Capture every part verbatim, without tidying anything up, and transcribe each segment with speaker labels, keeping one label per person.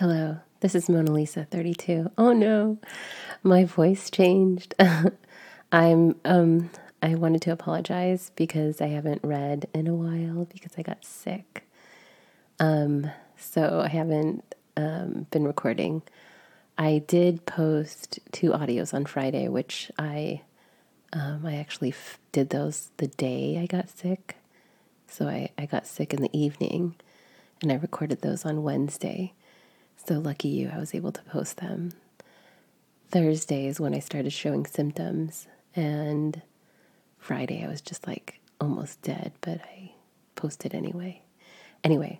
Speaker 1: Hello, this is Mona Lisa thirty-two. Oh no, my voice changed. I'm um I wanted to apologize because I haven't read in a while because I got sick. Um so I haven't um been recording. I did post two audios on Friday, which I um I actually f- did those the day I got sick. So I I got sick in the evening and I recorded those on Wednesday. So lucky you, I was able to post them. Thursday is when I started showing symptoms, and Friday I was just like almost dead, but I posted anyway. Anyway,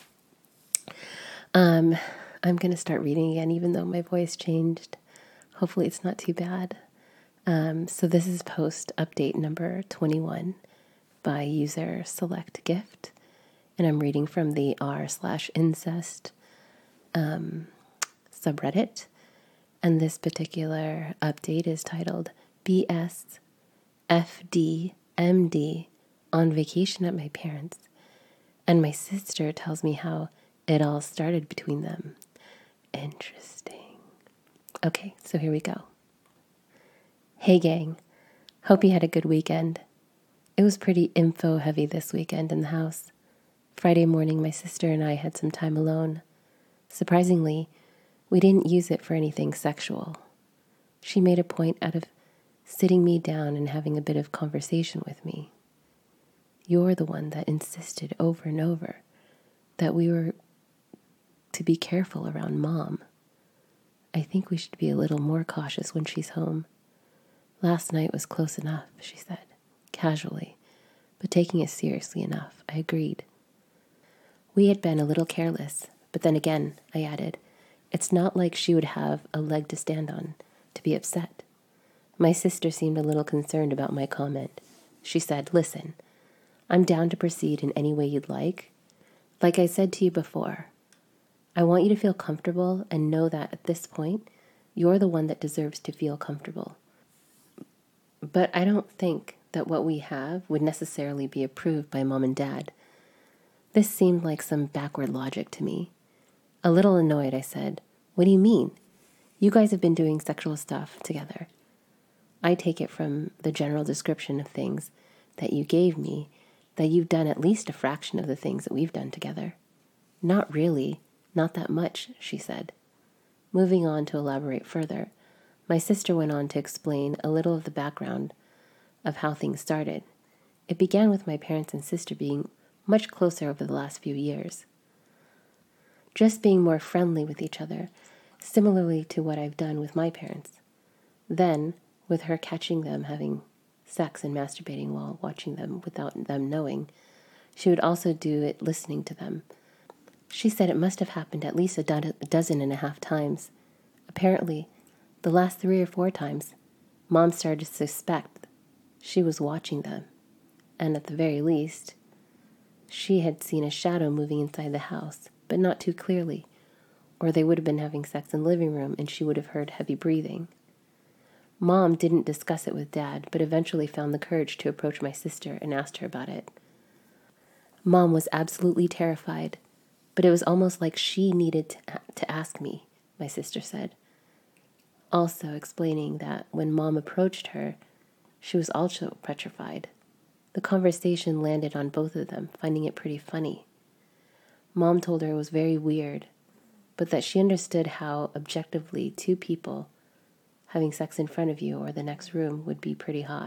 Speaker 1: um, I'm going to start reading again, even though my voice changed. Hopefully it's not too bad. Um, so this is post update number twenty-one by user select gift, and I'm reading from the r slash incest um, subreddit. And this particular update is titled B S F D M D on vacation at my parents'. And my sister tells me how it all started between them. Interesting. Okay, so here we go. Hey gang, hope you had a good weekend. It was pretty info heavy this weekend in the house. Friday morning, my sister and I had some time alone. Surprisingly, we didn't use it for anything sexual. She made a point out of sitting me down and having a bit of conversation with me. You're the one that insisted over and over that we were to be careful around Mom. I think we should be a little more cautious when she's home. Last night was close enough, she said, casually, but taking it seriously enough. I agreed. We had been a little careless, but then again, I added, it's not like she would have a leg to stand on to be upset. My sister seemed a little concerned about my comment. She said, listen, I'm down to proceed in any way you'd like. Like I said to you before, I want you to feel comfortable and know that at this point, you're the one that deserves to feel comfortable. But I don't think that what we have would necessarily be approved by Mom and Dad. This seemed like some backward logic to me. A little annoyed, I said, what do you mean? You guys have been doing sexual stuff together. I take it from the general description of things that you gave me that you've done at least a fraction of the things that we've done together. Not really, not that much, she said. Moving on to elaborate further, my sister went on to explain a little of the background of how things started. It began with my parents and sister being much closer over the last few years. Just being more friendly with each other, similarly to what I've done with my parents. Then, with her catching them having sex and masturbating while watching them without them knowing, she would also do it listening to them. She said it must have happened at least a, do- a dozen and a half times. Apparently, the last three or four times, Mom started to suspect she was watching them, and at the very least, she had seen a shadow moving inside the house, but not too clearly, or they would have been having sex in the living room and she would have heard heavy breathing. Mom didn't discuss it with Dad, but eventually found the courage to approach my sister and asked her about it. Mom was absolutely terrified, but it was almost like she needed to, to ask me, my sister said. Also explaining that when Mom approached her, she was also petrified. The conversation landed on both of them, finding it pretty funny. Mom told her it was very weird, but that she understood how objectively two people having sex in front of you or the next room would be pretty hot.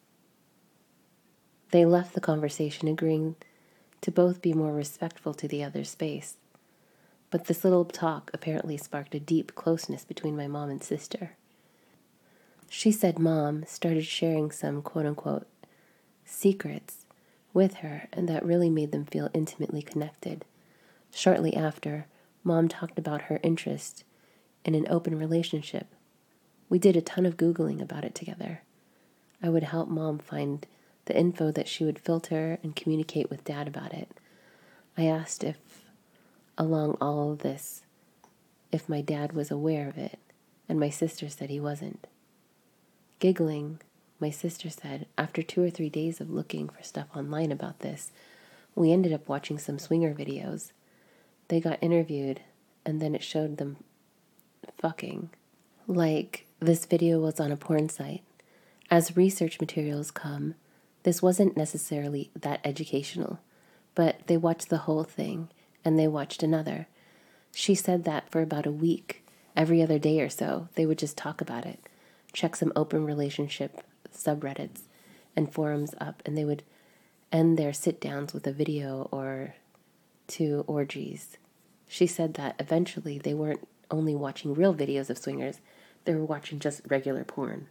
Speaker 1: They left the conversation agreeing to both be more respectful to the other's space. But this little talk apparently sparked a deep closeness between my mom and sister. She said Mom started sharing some quote-unquote secrets with her, and that really made them feel intimately connected. Shortly after, Mom talked about her interest in an open relationship. We did a ton of Googling about it together. I would help Mom find the info that she would filter and communicate with Dad about it. I asked if, along all of this, if my dad was aware of it, and my sister said he wasn't. Giggling, my sister said, after two or three days of looking for stuff online about this, we ended up watching some swinger videos. They got interviewed and then it showed them fucking. Like this video was on a porn site. As research materials come, this wasn't necessarily that educational, but they watched the whole thing, and they watched another. She said that for about a week, every other day or so, they would just talk about it, check some open relationship subreddits and forums up, and they would end their sit-downs with a video or two orgies. She said that eventually they weren't only watching real videos of swingers, they were watching just regular porn.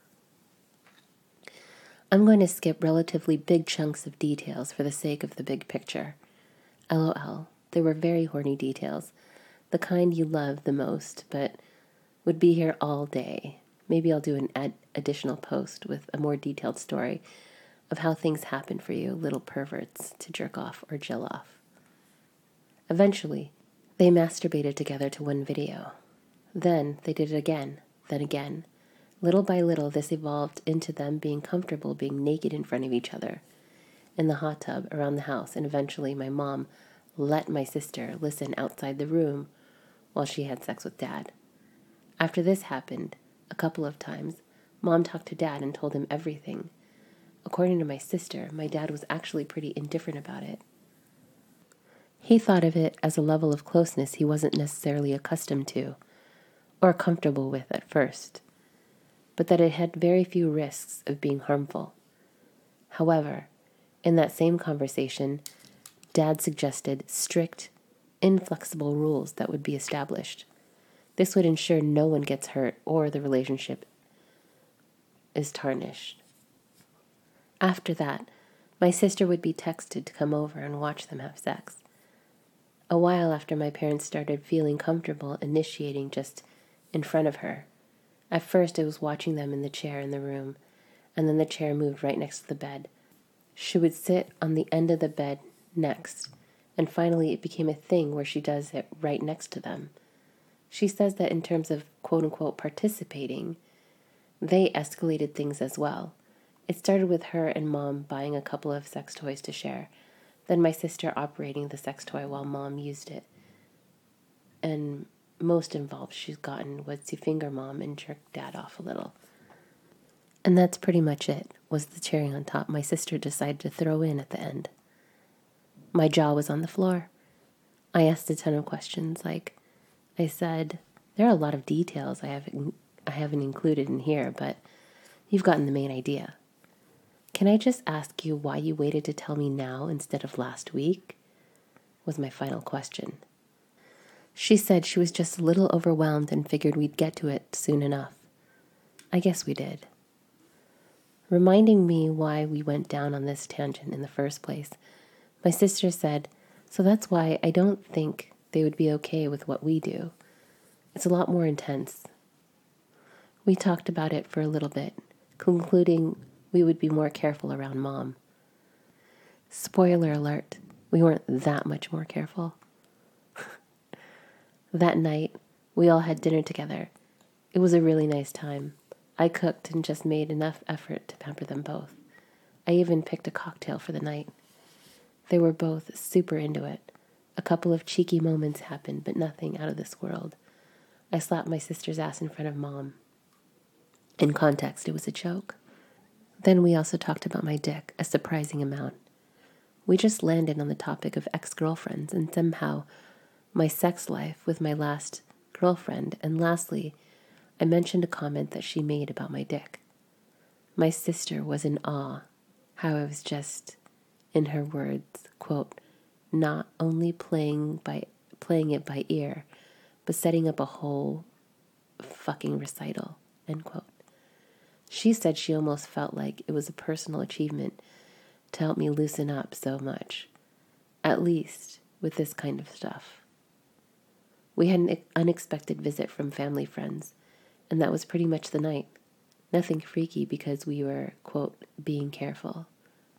Speaker 1: I'm going to skip relatively big chunks of details for the sake of the big picture. LOL, they were very horny details, the kind you love the most, but would be here all day. Maybe I'll do an ad- additional post with a more detailed story of how things happen for you, little perverts, to jerk off or jill off. Eventually, they masturbated together to one video. Then they did it again, then again. Little by little, this evolved into them being comfortable being naked in front of each other, in the hot tub, around the house, and eventually my mom let my sister listen outside the room while she had sex with Dad. After this happened, a couple of times, Mom talked to Dad and told him everything. According to my sister, my dad was actually pretty indifferent about it. He thought of it as a level of closeness he wasn't necessarily accustomed to, or comfortable with at first, but that it had very few risks of being harmful. However, in that same conversation, Dad suggested strict, inflexible rules that would be established. This would ensure no one gets hurt or the relationship is tarnished. After that, my sister would be texted to come over and watch them have sex. A while after my parents started feeling comfortable initiating just in front of her. At first, it was watching them in the chair in the room, and then the chair moved right next to the bed. She would sit on the end of the bed next, and finally it became a thing where she does it right next to them. She says that in terms of quote-unquote participating, they escalated things as well. It started with her and Mom buying a couple of sex toys to share, then my sister operating the sex toy while Mom used it. And most involved she's gotten was to finger Mom and jerk Dad off a little. And that's pretty much it, was the cherry on top my sister decided to throw in at the end. My jaw was on the floor. I asked a ton of questions, like, I said, there are a lot of details I haven't, I haven't included in here, but you've gotten the main idea. Can I just ask you why you waited to tell me now instead of last week? Was my final question. She said she was just a little overwhelmed and figured we'd get to it soon enough. I guess we did. Reminding me why we went down on this tangent in the first place, my sister said, so that's why I don't think they would be okay with what we do. It's a lot more intense. We talked about it for a little bit, concluding we would be more careful around Mom. Spoiler alert, we weren't that much more careful. That night, we all had dinner together. It was a really nice time. I cooked and just made enough effort to pamper them both. I even picked a cocktail for the night. They were both super into it. A couple of cheeky moments happened, but nothing out of this world. I slapped my sister's ass in front of Mom. In context, it was a joke. Then we also talked about my dick, a surprising amount. We just landed on the topic of ex-girlfriends and somehow my sex life with my last girlfriend, and lastly, I mentioned a comment that she made about my dick. My sister was in awe, how I was just, in her words, quote, not only playing by playing it by ear, but setting up a whole fucking recital, end quote. She said she almost felt like it was a personal achievement to help me loosen up so much, at least with this kind of stuff. We had an unexpected visit from family friends, and that was pretty much the night. Nothing freaky because we were, quote, being careful.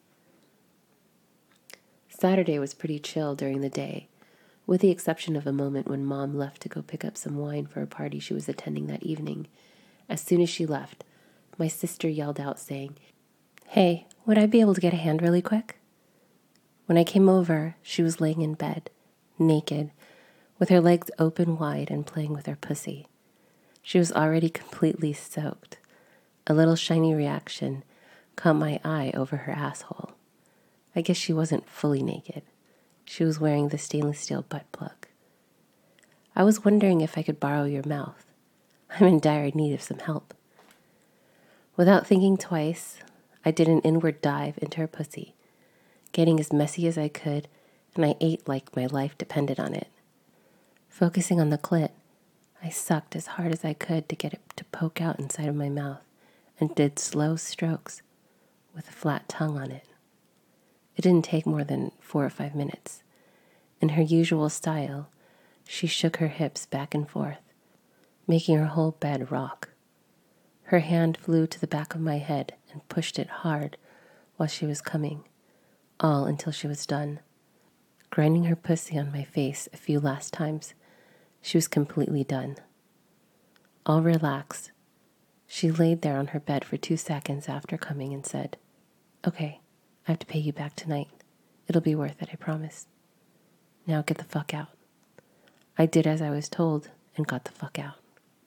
Speaker 1: Saturday was pretty chill during the day, with the exception of a moment when Mom left to go pick up some wine for a party she was attending that evening. As soon as she left, my sister yelled out saying, "Hey, would I be able to get a hand really quick?" When I came over, she was laying in bed, naked, with her legs open wide and playing with her pussy. She was already completely soaked. A little shiny reaction caught my eye over her asshole. I guess she wasn't fully naked. She was wearing the stainless steel butt plug. I was wondering if I could borrow your mouth. I'm in dire need of some help. Without thinking twice, I did an inward dive into her pussy, getting as messy as I could, and I ate like my life depended on it. Focusing on the clit, I sucked as hard as I could to get it to poke out inside of my mouth and did slow strokes with a flat tongue on it. It didn't take more than four or five minutes. In her usual style, she shook her hips back and forth, making her whole bed rock. Her hand flew to the back of my head and pushed it hard while she was coming, all until she was done. Grinding her pussy on my face a few last times, she was completely done. All relaxed, she laid there on her bed for two seconds after coming and said, "Okay, I have to pay you back tonight. It'll be worth it, I promise. Now get the fuck out." I did as I was told and got the fuck out.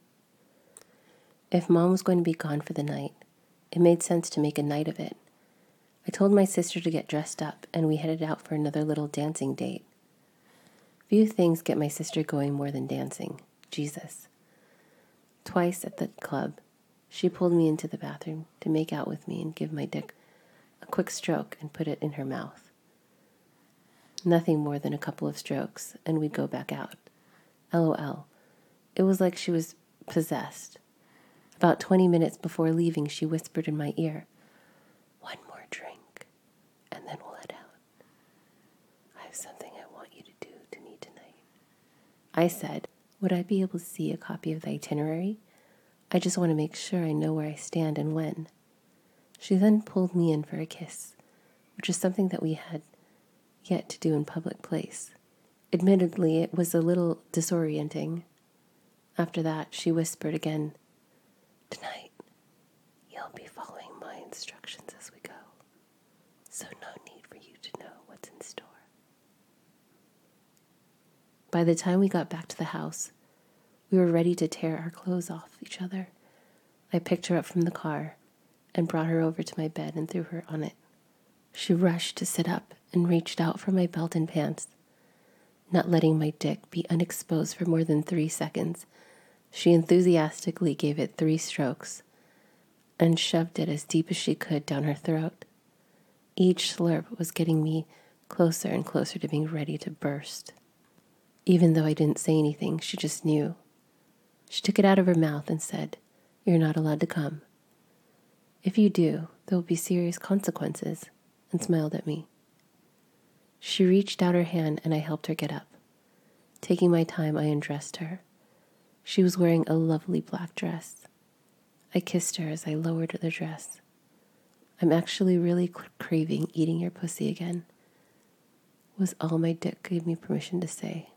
Speaker 1: If Mom was going to be gone for the night, it made sense to make a night of it. I told my sister to get dressed up, and we headed out for another little dancing date. Few things get my sister going more than dancing. Jesus. Twice at the club, she pulled me into the bathroom to make out with me and give my dick a quick stroke and put it in her mouth. Nothing more than a couple of strokes, and we'd go back out. LOL. It was like she was possessed. About twenty minutes before leaving, she whispered in my ear, "One more drink, and then we'll head out. I have something I want you to do to me tonight." I said, "Would I be able to see a copy of the itinerary? I just want to make sure I know where I stand and when." She then pulled me in for a kiss, which is something that we had yet to do in public place. Admittedly, it was a little disorienting. After that, she whispered again, "Tonight, you'll be following my instructions as we go, so no need for you to know what's in store." By the time we got back to the house, we were ready to tear our clothes off each other. I picked her up from the car and brought her over to my bed and threw her on it. She rushed to sit up and reached out for my belt and pants. Not letting my dick be unexposed for more than three seconds, she enthusiastically gave it three strokes and shoved it as deep as she could down her throat. Each slurp was getting me closer and closer to being ready to burst. Even though I didn't say anything, she just knew. She took it out of her mouth and said, "You're not allowed to come. If you do, there will be serious consequences," and smiled at me. She reached out her hand and I helped her get up. Taking my time, I undressed her. She was wearing a lovely black dress. I kissed her as I lowered the dress. "I'm actually really craving eating your pussy again," was all my dick gave me permission to say.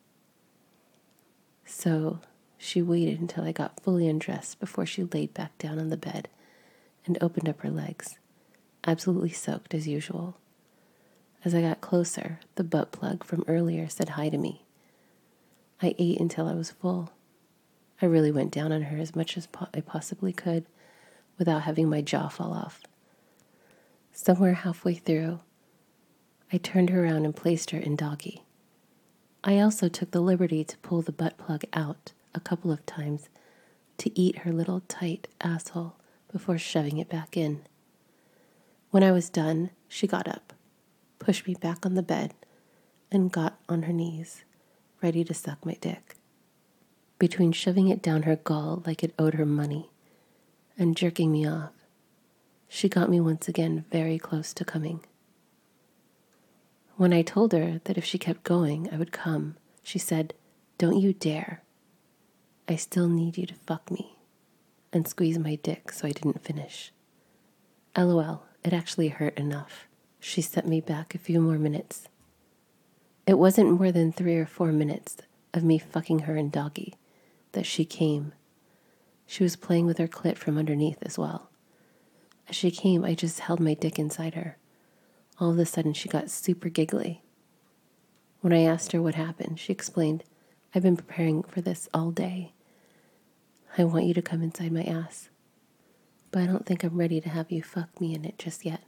Speaker 1: So she waited until I got fully undressed before she laid back down on the bed and opened up her legs, absolutely soaked as usual. As I got closer, the butt plug from earlier said hi to me. I ate until I was full. I really went down on her as much as po- I possibly could without having my jaw fall off. Somewhere halfway through, I turned her around and placed her in doggy. I also took the liberty to pull the butt plug out a couple of times to eat her little tight asshole before shoving it back in. When I was done, she got up, pushed me back on the bed, and got on her knees, ready to suck my dick. Between shoving it down her gall like it owed her money and jerking me off, she got me once again very close to coming. When I told her that if she kept going, I would come, she said, "Don't you dare. I still need you to fuck me," and squeeze my dick so I didn't finish. LOL, it actually hurt enough. She set me back a few more minutes. It wasn't more than three or four minutes of me fucking her in doggy that she came. She was playing with her clit from underneath as well. As she came, I just held my dick inside her. All of a sudden, she got super giggly. When I asked her what happened, she explained, I've been preparing for this all day. I want you to come inside my ass, but I don't think I'm ready to have you fuck me in it just yet.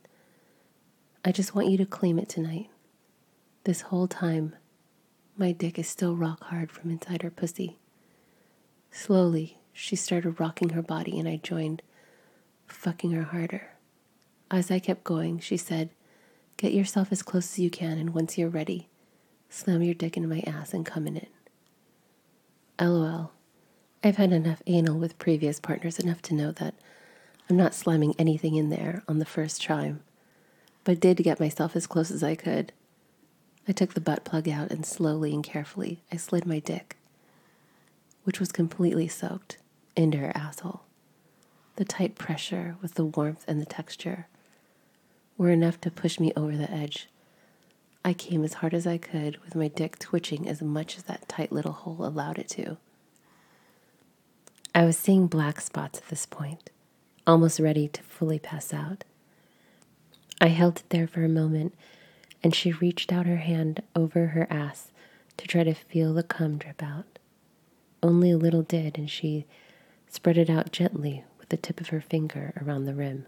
Speaker 1: I just want you to claim it tonight. This whole time, my dick is still rock hard from inside her pussy. Slowly, she started rocking her body and I joined, fucking her harder. As I kept going, she said, "Get yourself as close as you can, and once you're ready, slam your dick into my ass and come in it." LOL. I've had enough anal with previous partners enough to know that I'm not slamming anything in there on the first try, but did get myself as close as I could. I took the butt plug out and slowly and carefully I slid my dick, which was completely soaked, into her asshole. The tight pressure with the warmth and the texture were enough to push me over the edge. I came as hard as I could with my dick twitching as much as that tight little hole allowed it to. I was seeing black spots at this point, almost ready to fully pass out. I held it there for a moment, and she reached out her hand over her ass to try to feel the cum drip out. Only a little did, and she spread it out gently with the tip of her finger around the rim.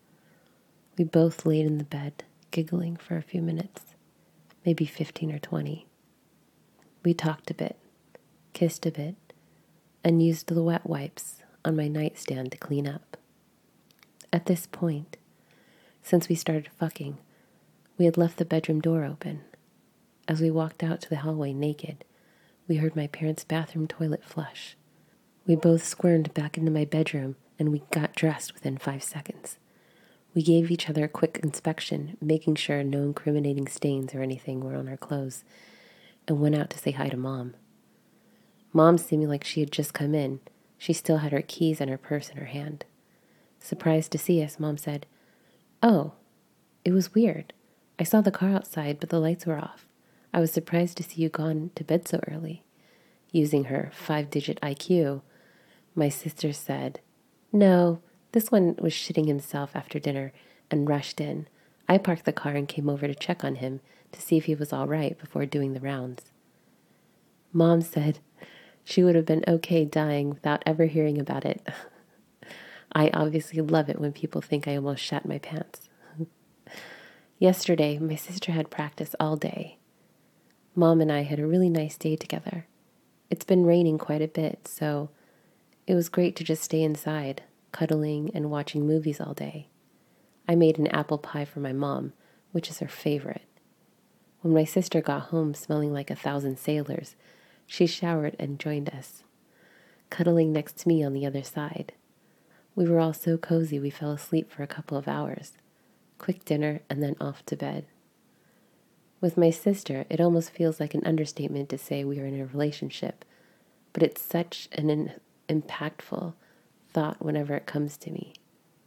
Speaker 1: We both laid in the bed, giggling for a few minutes, maybe fifteen or twenty. We talked a bit, kissed a bit, and used the wet wipes on my nightstand to clean up. At this point, since we started fucking, we had left the bedroom door open. As we walked out to the hallway naked, we heard my parents' bathroom toilet flush. We both squirmed back into my bedroom, and we got dressed within five seconds. We gave each other a quick inspection, making sure no incriminating stains or anything were on our clothes, and went out to say hi to Mom. Mom seemed like she had just come in. She still had her keys and her purse in her hand. Surprised to see us, Mom said, "Oh, it was weird. I saw the car outside, but the lights were off. I was surprised to see you gone to bed so early." Using her five-digit I Q, my sister said, "No, this one was shitting himself after dinner and rushed in. I parked the car and came over to check on him to see if he was all right before doing the rounds." Mom said she would have been okay dying without ever hearing about it. I obviously love it when people think I almost shat my pants. Yesterday, my sister had practice all day. Mom and I had a really nice day together. It's been raining quite a bit, so it was great to just stay inside, cuddling and watching movies all day. I made an apple pie for my mom, which is her favorite. When my sister got home smelling like a thousand sailors, she showered and joined us, cuddling next to me on the other side. We were all so cozy we fell asleep for a couple of hours. Quick dinner and then off to bed. With my sister, it almost feels like an understatement to say we are in a relationship, but it's such an in- impactful thought whenever it comes to me.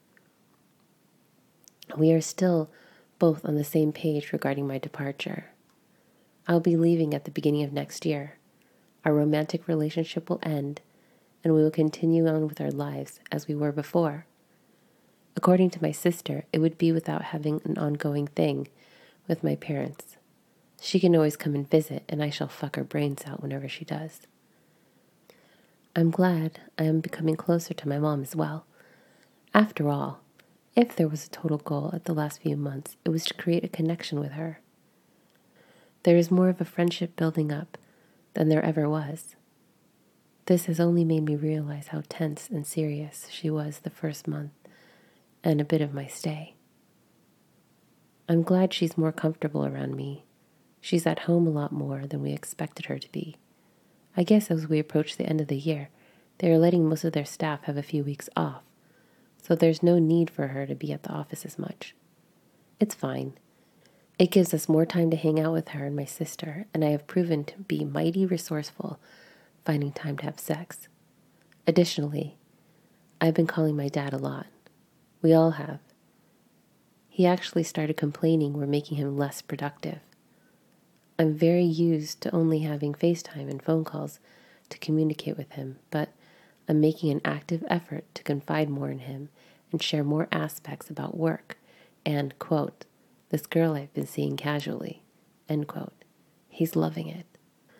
Speaker 1: We are still both on the same page regarding my departure. I'll be leaving at the beginning of next year. Our romantic relationship will end, and we will continue on with our lives as we were before. According to my sister, it would be without having an ongoing thing with my parents. She can always come and visit, and I shall fuck her brains out whenever she does. I'm glad I am becoming closer to my mom as well. After all, if there was a total goal at the last few months, it was to create a connection with her. There is more of a friendship building up than there ever was. This has only made me realize how tense and serious she was the first month and a bit of my stay. I'm glad she's more comfortable around me. She's at home a lot more than we expected her to be. I guess as we approach the end of the year, they are letting most of their staff have a few weeks off, so there's no need for her to be at the office as much. It's fine. It gives us more time to hang out with her and my sister, and I have proven to be mighty resourceful finding time to have sex. Additionally, I've been calling my dad a lot. We all have. He actually started complaining we're making him less productive. I'm very used to only having FaceTime and phone calls to communicate with him, but I'm making an active effort to confide more in him and share more aspects about work and, quote, this girl I've been seeing casually, end quote. He's loving it.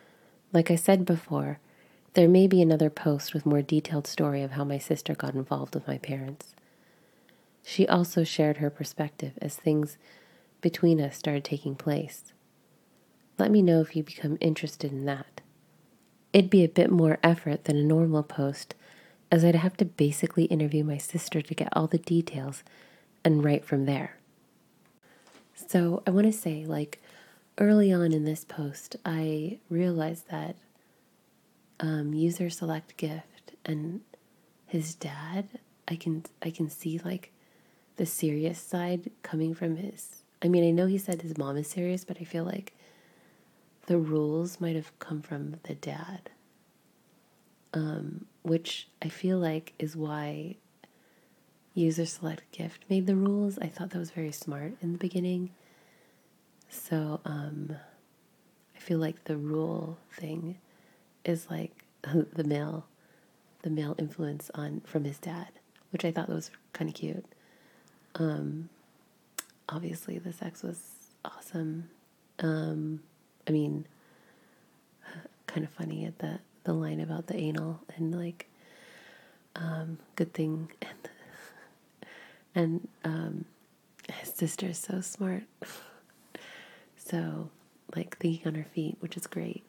Speaker 1: Like I said before, there may be another post with more detailed story of how my sister got involved with my parents. She also shared her perspective as things between us started taking place. Let me know if you become interested in that. It'd be a bit more effort than a normal post, as I'd have to basically interview my sister to get all the details and write from there. So I want to say, like, early on in this post, I realized that um, user select gift and his dad, I can I can see like the serious side coming from his. I mean, I know he said his mom is serious, but I feel like the rules might have come from the dad, um, which I feel like is why user select gift made the rules. I thought that was very smart in the beginning. So um, I feel like the rule thing is like the male, the male influence on from his dad, which I thought was kind of cute. Um, obviously the sex was awesome. Um, I mean, kind of funny at the the line about the anal and like, um, good thing and and um, his sister's so smart. So, like, thinking on her feet, which is great.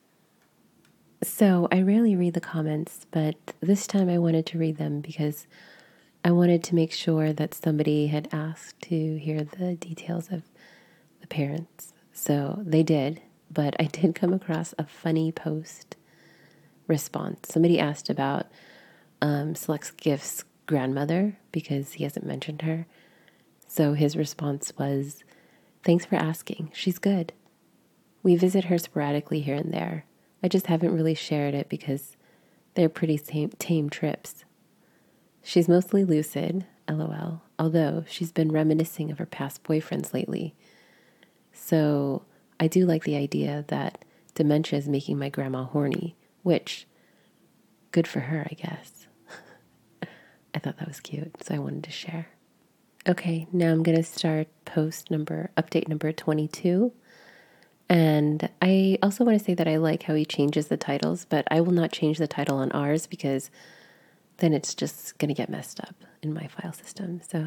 Speaker 1: So, I rarely read the comments, but this time I wanted to read them because I wanted to make sure that somebody had asked to hear the details of the parents. So, they did, but I did come across a funny post response. Somebody asked about um, Select Gift's grandmother because he hasn't mentioned her. So, his response was, "Thanks for asking. She's good. We visit her sporadically here and there. I just haven't really shared it because they're pretty tame, tame trips. She's mostly lucid, lol, although she's been reminiscing of her past boyfriends lately. So I do like the idea that dementia is making my grandma horny, which, good for her, I guess." I thought that was cute, so I wanted to share. Okay, now I'm going to start post number, update number twenty-two. And I also want to say that I like how he changes the titles, but I will not change the title on ours because then it's just going to get messed up in my file system. So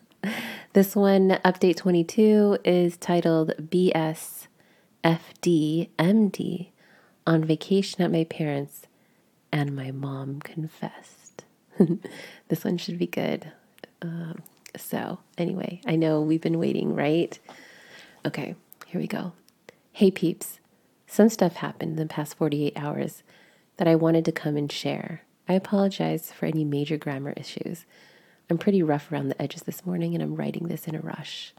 Speaker 1: this one, update twenty-two, is titled B S F D M D on vacation at my parents' and my mom confessed. This one should be good. Um, so anyway, I know we've been waiting, right? Okay, here we go. Hey peeps, some stuff happened in the past forty-eight hours that I wanted to come and share. I apologize for any major grammar issues. I'm pretty rough around the edges this morning and I'm writing this in a rush.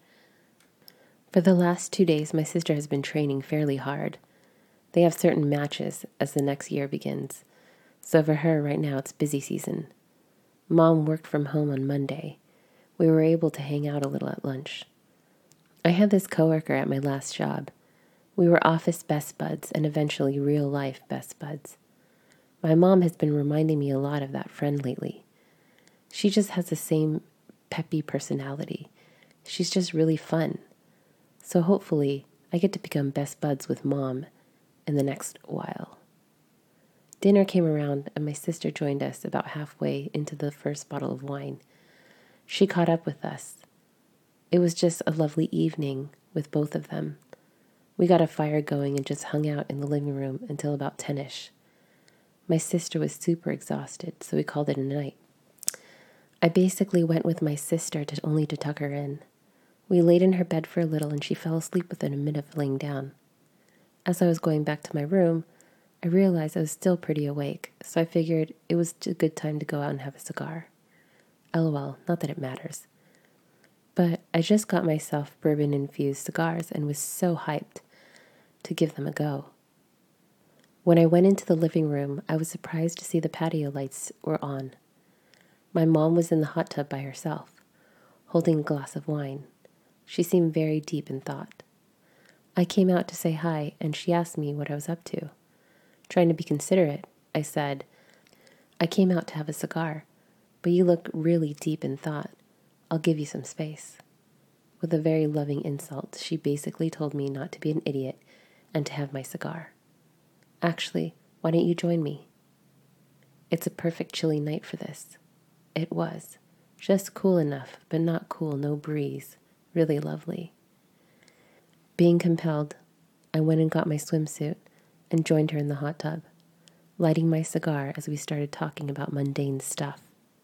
Speaker 1: For the last two days, my sister has been training fairly hard. They have certain matches as the next year begins. So for her, right now, it's busy season. Mom worked from home on Monday. We were able to hang out a little at lunch. I had this coworker at my last job. We were office best buds and eventually real-life best buds. My mom has been reminding me a lot of that friend lately. She just has the same peppy personality. She's just really fun. So hopefully, I get to become best buds with Mom in the next while. Dinner came around and my sister joined us about halfway into the first bottle of wine. She caught up with us. It was just a lovely evening with both of them. We got a fire going and just hung out in the living room until about ten-ish. My sister was super exhausted, so we called it a night. I basically went with my sister to only to tuck her in. We laid in her bed for a little and she fell asleep within a minute of laying down. As I was going back to my room, I realized I was still pretty awake, so I figured it was a good time to go out and have a cigar. LOL, not that it matters. But I just got myself bourbon-infused cigars and was so hyped to give them a go. When I went into the living room, I was surprised to see the patio lights were on. My mom was in the hot tub by herself, holding a glass of wine. She seemed very deep in thought. I came out to say hi, and she asked me what I was up to. Trying to be considerate, I said, "I came out to have a cigar, but you look really deep in thought. I'll give you some space." With a very loving insult, she basically told me not to be an idiot and to have my cigar. Actually, why don't you join me? It's a perfect chilly night for this. It was. Just cool enough, but not cool, no breeze. Really lovely. Being compelled, I went and got my swimsuit and joined her in the hot tub, lighting my cigar as we started talking about mundane stuff.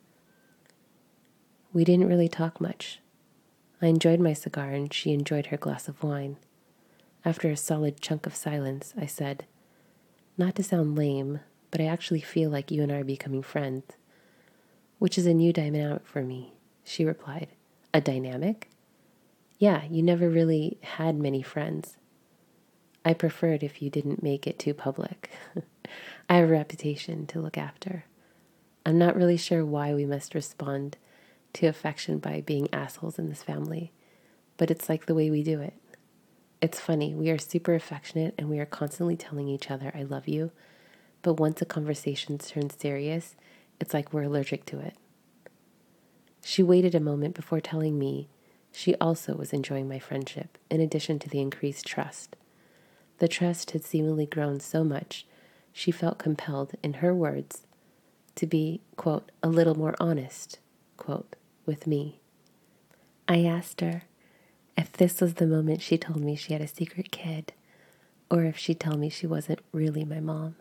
Speaker 1: We didn't really talk much. I enjoyed my cigar and she enjoyed her glass of wine. After a solid chunk of silence, I said, "Not to sound lame, but I actually feel like you and I are becoming friends, which is a new dynamic for me," she replied. "A dynamic?" "Yeah, you never really had many friends. I preferred if you didn't make it too public. I have a reputation to look after. I'm not really sure why we must respond to affection by being assholes in this family, but it's like the way we do it. It's funny, we are super affectionate and we are constantly telling each other, 'I love you,' but once a conversation turns serious, it's like we're allergic to it." She waited a moment before telling me she also was enjoying my friendship, in addition to the increased trust. The trust had seemingly grown so much, she felt compelled, in her words, to be, quote, "a little more honest," quote, with me. I asked her if this was the moment she told me she had a secret kid, or if she'd tell me she wasn't really my mom.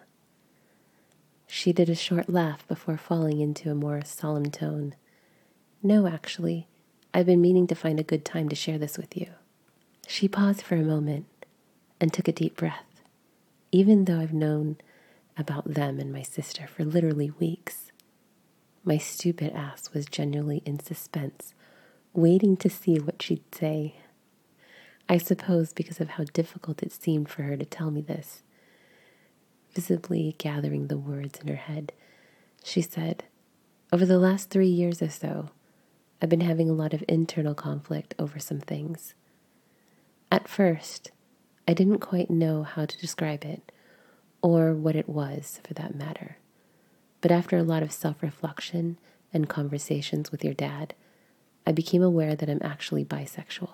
Speaker 1: She did a short laugh before falling into a more solemn tone. "No, actually, I've been meaning to find a good time to share this with you." She paused for a moment and took a deep breath. Even though I've known about them and my sister for literally weeks, my stupid ass was genuinely in suspense, waiting to see what she'd say. I suppose because of how difficult it seemed for her to tell me this. Visibly gathering the words in her head, she said, "Over the last three years or so, I've been having a lot of internal conflict over some things. At first, I didn't quite know how to describe it, or what it was for that matter. But after a lot of self-reflection and conversations with your dad, I became aware that I'm actually bisexual.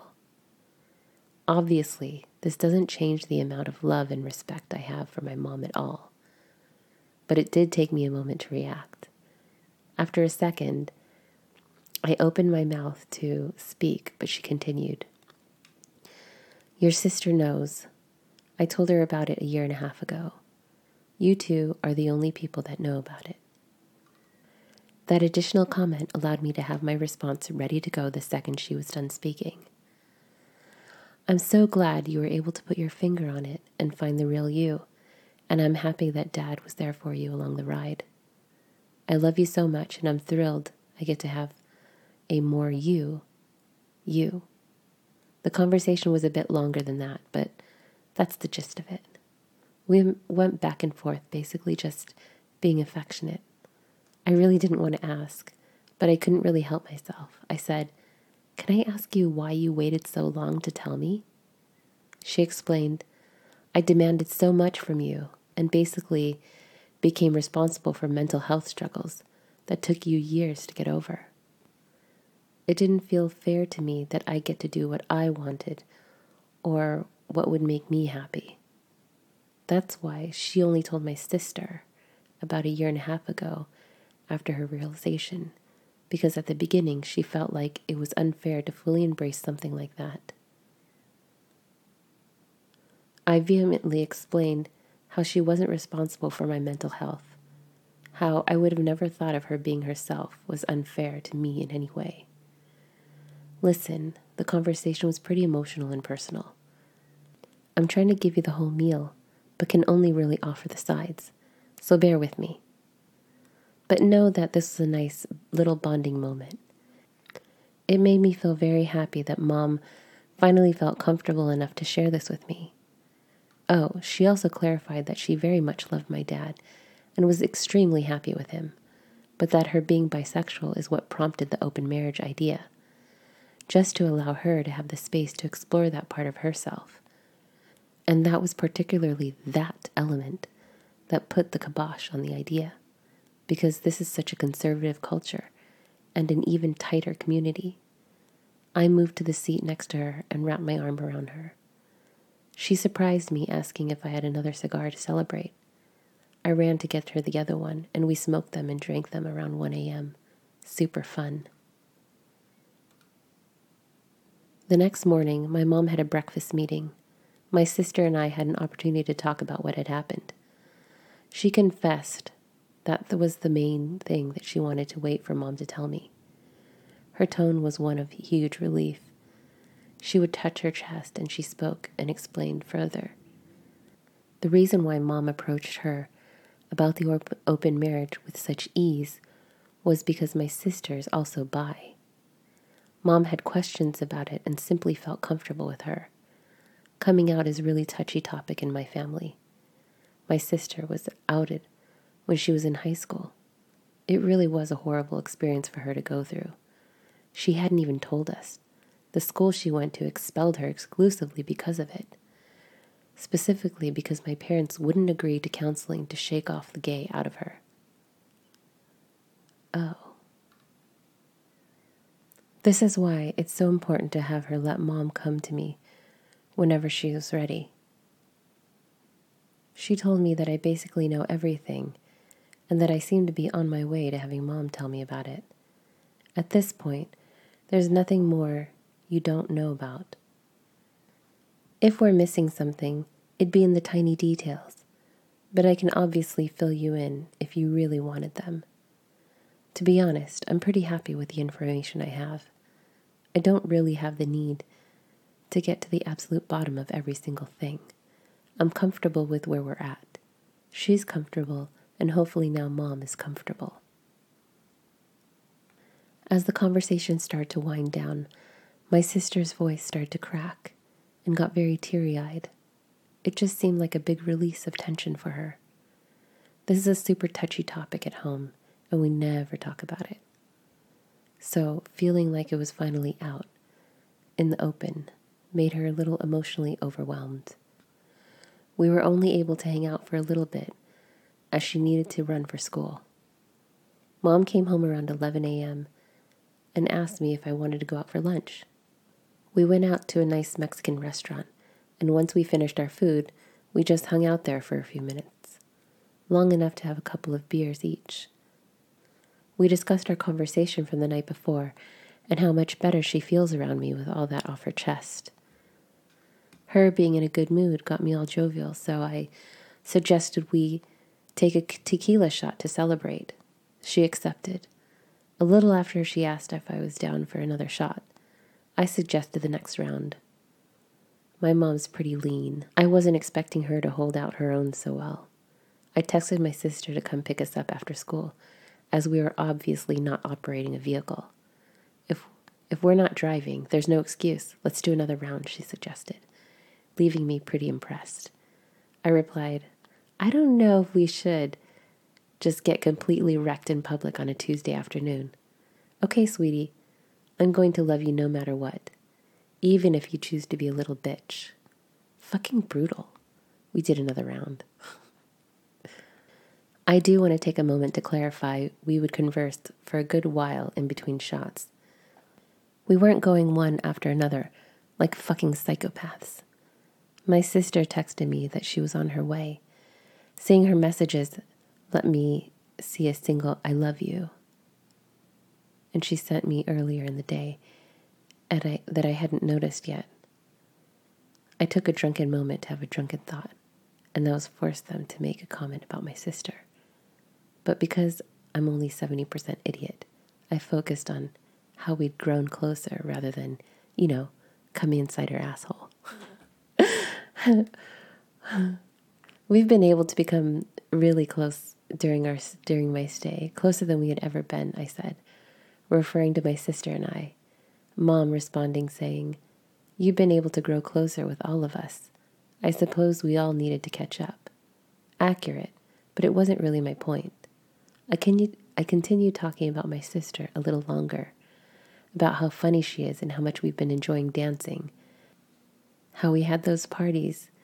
Speaker 1: Obviously, this doesn't change the amount of love and respect I have for my mom at all. But it did take me a moment to react. After a second, I opened my mouth to speak, but she continued. Your sister knows. I told her about it a year and a half ago. You two are the only people that know about it." That additional comment allowed me to have my response ready to go the second she was done speaking. "I'm so glad you were able to put your finger on it and find the real you, and I'm happy that Dad was there for you along the ride. I love you so much, and I'm thrilled I get to have a more you, you." The conversation was a bit longer than that, but that's the gist of it. We went back and forth, basically just being affectionate. I really didn't want to ask, but I couldn't really help myself. I said, "Can I ask you why you waited so long to tell me?" She explained, "I demanded so much from you and basically became responsible for mental health struggles that took you years to get over. It didn't feel fair to me that I get to do what I wanted or what would make me happy. That's why she only told my sister about a year and a half ago after her realization, because at the beginning she felt like it was unfair to fully embrace something like that." I vehemently explained how she wasn't responsible for my mental health, how I would have never thought of her being herself was unfair to me in any way. Listen, the conversation was pretty emotional and personal. I'm trying to give you the whole meal, but can only really offer the sides, so bear with me. But know that this was a nice little bonding moment. It made me feel very happy that Mom finally felt comfortable enough to share this with me. Oh, she also clarified that she very much loved my dad and was extremely happy with him, but that her being bisexual is what prompted the open marriage idea, just to allow her to have the space to explore that part of herself. And that was particularly that element that put the kibosh on the idea, because this is such a conservative culture and an even tighter community. I moved to the seat next to her and wrapped my arm around her. She surprised me, asking if I had another cigar to celebrate. I ran to get her the other one, and we smoked them and drank them around one a.m. Super fun. The next morning, my mom had a breakfast meeting. My sister and I had an opportunity to talk about what had happened. She confessed that that was the main thing that she wanted to wait for Mom to tell me. Her tone was one of huge relief. She would touch her chest and she spoke and explained further. The reason why Mom approached her about the op- open marriage with such ease was because my sister is also bi. Mom had questions about it and simply felt comfortable with her. Coming out is a really touchy topic in my family. My sister was outed when she was in high school. It really was a horrible experience for her to go through. She hadn't even told us. The school she went to expelled her exclusively because of it. Specifically because my parents wouldn't agree to counseling to shake off the gay out of her. Oh. This is why it's so important to have her let Mom come to me whenever she was ready. She told me that I basically know everything and that I seem to be on my way to having Mom tell me about it. At this point, there's nothing more you don't know about. If we're missing something, it'd be in the tiny details, but I can obviously fill you in if you really wanted them. To be honest, I'm pretty happy with the information I have. I don't really have the need to get to the absolute bottom of every single thing. I'm comfortable with where we're at. She's comfortable, and hopefully now Mom is comfortable. As the conversation started to wind down, my sister's voice started to crack and got very teary-eyed. It just seemed like a big release of tension for her. This is a super touchy topic at home, and we never talk about it. So, feeling like it was finally out, in the open, made her a little emotionally overwhelmed. We were only able to hang out for a little bit, as she needed to run for school. Mom came home around eleven a.m. and asked me if I wanted to go out for lunch. We went out to a nice Mexican restaurant, and once we finished our food, we just hung out there for a few minutes, long enough to have a couple of beers each. We discussed our conversation from the night before and how much better she feels around me with all that off her chest. Her being in a good mood got me all jovial, so I suggested we take a tequila shot to celebrate. She accepted. A little after she asked if I was down for another shot, I suggested the next round. My mom's pretty lean. I wasn't expecting her to hold out her own so well. I texted my sister to come pick us up after school, as we were obviously not operating a vehicle. If if we're not driving, there's no excuse. Let's do another round, she suggested, leaving me pretty impressed. I replied, I don't know if we should just get completely wrecked in public on a Tuesday afternoon. Okay, sweetie, I'm going to love you no matter what, even if you choose to be a little bitch. Fucking brutal. We did another round. I do want to take a moment to clarify we would converse for a good while in between shots. We weren't going one after another like fucking psychopaths. My sister texted me that she was on her way. Seeing her messages let me see a single I love you. And she sent me earlier in the day and I, that I hadn't noticed yet. I took a drunken moment to have a drunken thought, and that was forced them to make a comment about my sister. But because I'm only seventy percent idiot, I focused on how we'd grown closer rather than, you know, coming inside her asshole. We've been able to become really close during our during my stay, closer than we had ever been, I said, referring to my sister and I. Mom responding saying, you've been able to grow closer with all of us. I suppose we all needed to catch up. Accurate, but it wasn't really my point. I, can, I continued talking about my sister a little longer, about how funny she is and how much we've been enjoying dancing, how we had those parties